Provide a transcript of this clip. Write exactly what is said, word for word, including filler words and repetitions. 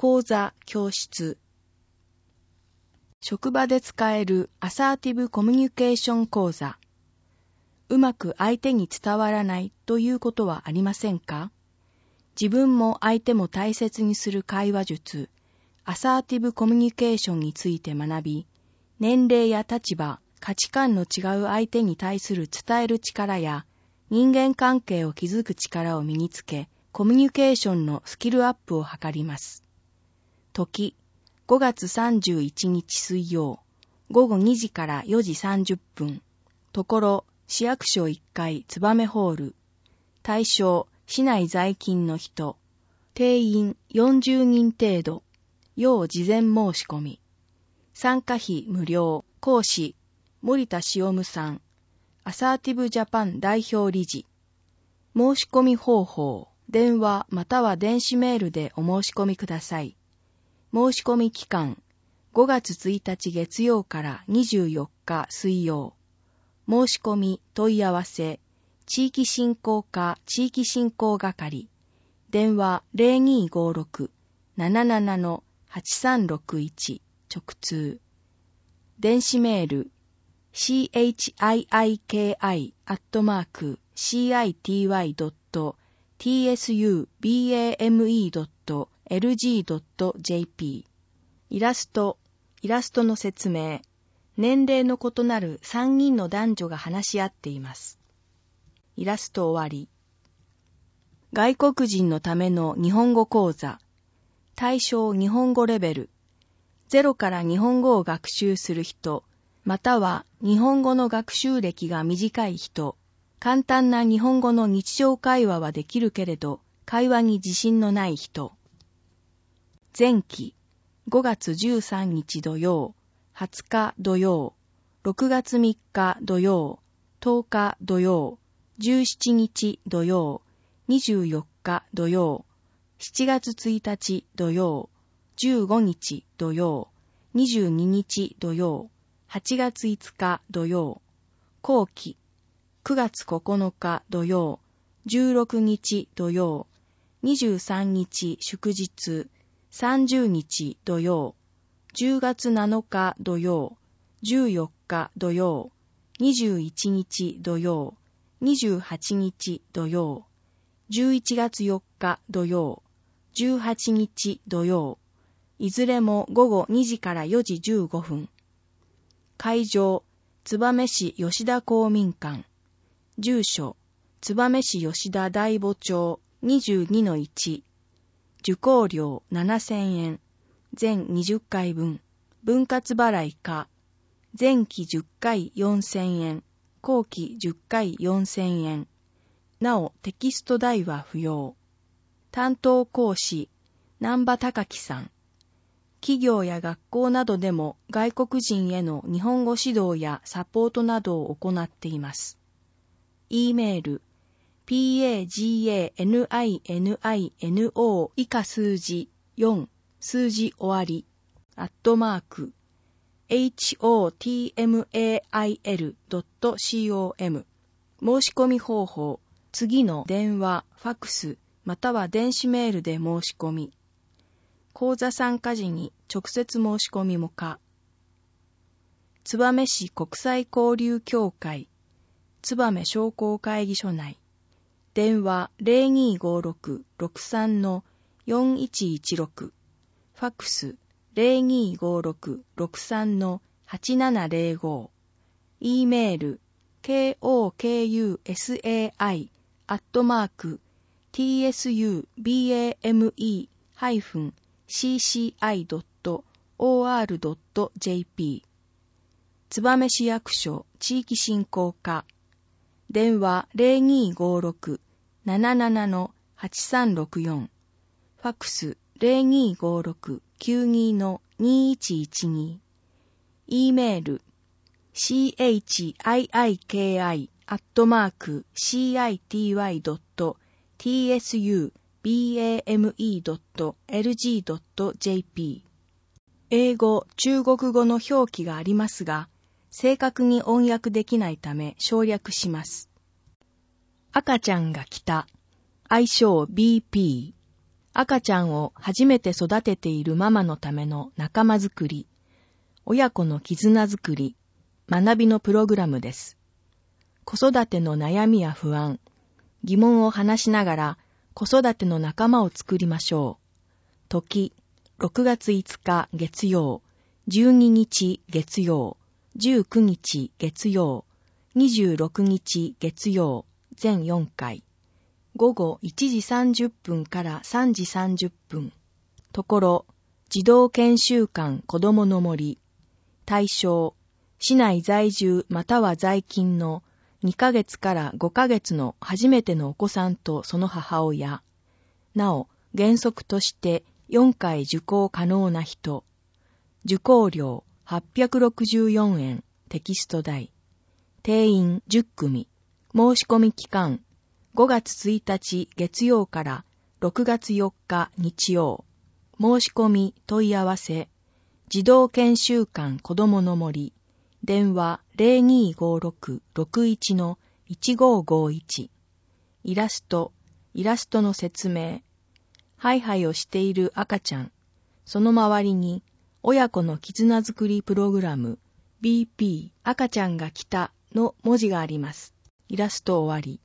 講座、教室。職場で使えるアサーティブコミュニケーション講座。うまく相手に伝わらないということはありませんか？自分も相手も大切にする会話術、アサーティブコミュニケーションについて学び、年齢や立場、価値観の違う相手に対する伝える力や、人間関係を築く力を身につけ、コミュニケーションのスキルアップを図ります。時、ごがつさんじゅういちにち水曜、ごごにじからよじさんじゅっぷん。ところ、市役所いっかい燕ホール。対象、市内在勤の人。定員よんじゅうにん程度。要事前申し込み。参加費無料。講師、森田塩務さん。アサーティブジャパン代表理事。申し込み方法、電話または電子メールでお申し込みください。申し込み期間、ごがつついたち月曜からにじゅうよっか水曜。申し込み問い合わせ、地域振興課地域振興係。電話 ゼロにーごーろく なななな はちさんろくいち 直通。電子メール、シーエイチアイアイケーアイ アットマーク シーアイティーワイ ドット ティーエスユービーエーエムイー ドット エルジー ドット ジェーピー。イラスト、イラストの説明。年齢の異なるさんにんの男女が話し合っています。イラスト終わり。外国人のための日本語講座。対象日本語レベル。ゼロから日本語を学習する人、または日本語の学習歴が短い人、簡単な日本語の日常会話はできるけれど、会話に自信のない人。前期、ごがつじゅうさんにち土曜、はつか土曜、ろくがつみっか土曜、とおか土曜、じゅうしちにち土曜、にじゅうよっか土曜、しちがつついたち土曜、じゅうごにち土曜、にじゅうににち土曜、はちがついつか土曜、後期、くがつここのか土曜、じゅうろくにち土曜、にじゅうさんにち祝日、さんじゅうにち土曜、じゅうがつなのか土曜、じゅうよっか土曜、にじゅういちにち土曜、にじゅうはちにち土曜、じゅういちがつよっか土曜、じゅうはちにち土曜、いずれもごごにじからよじじゅうごふん。会場、燕市吉田公民館。住所、燕市吉田大母町 にじゅうにのいち。受講料ななせんえん。全にじゅっかいぶん。分割払いか。前期じゅっかいよんせんえん。後期じゅっかいよんせんえん。なお、テキスト代は不要。担当講師、南波隆樹さん。企業や学校などでも外国人への日本語指導やサポートなどを行っています。E メール、paganino 以下数字よん、数字終わり、アットマーク、hotmail ドット com。申し込み方法、次の電話、ファクス、または電子メールで申し込み。講座参加時に直接申し込みも可。燕市国際交流協会、燕商工会議所内。電話 ゼロにーごーろく ろくさん よんいちいちろく。ファクス ゼロにーごーろく ろくさん はちななゼロご。E メール、kokusai アットマーク tsubame ハイフンシーシーアイドットオーアールドットジェーピー。 燕市役所地域振興課。電話 ゼロにーごーろく なななな はちさんろくよん。ファクス ゼロにーごーろく きゅうに にいちいちに。E メール シーエイチアイアイケーアイ アットマーク シーアイティーワイ ドット ティーエスユービーエーエムイー ドット エルジー ドット ジェーピー。英語、中国語の表記がありますが、正確に音訳できないため省略します。赤ちゃんが来た。愛称 ビーピー。 赤ちゃんを初めて育てているママのための仲間づくり、親子の絆づくり、学びのプログラムです。子育ての悩みや不安、疑問を話しながら子育ての仲間を作りましょう。時、ろくがついつか月曜、じゅうににち月曜、じゅうくにち月曜、にじゅうろくにち月曜、全よんかい。午後いちじさんじゅっぷんからさんじさんじゅっぷん。ところ、児童研修館子どもの森。対象、市内在住または在勤のにかげつからごかげつの初めてのお子さんとその母親。なお、原則としてよんかい受講可能な人。受講料はっぴゃくろくじゅうよんえん、テキスト代。定員じゅっくみ。申し込み期間、ごがつついたち月曜からろくがつよっか日曜。申し込み問い合わせ、児童研修館子どもの森、電話 ゼロにーごーろく ろくいち のいちごーごーいち。イラスト、イラストの説明。ハイハイをしている赤ちゃん、その周りに親子の絆づくりプログラム ビーピー 赤ちゃんが来たの文字があります。イラスト終わり。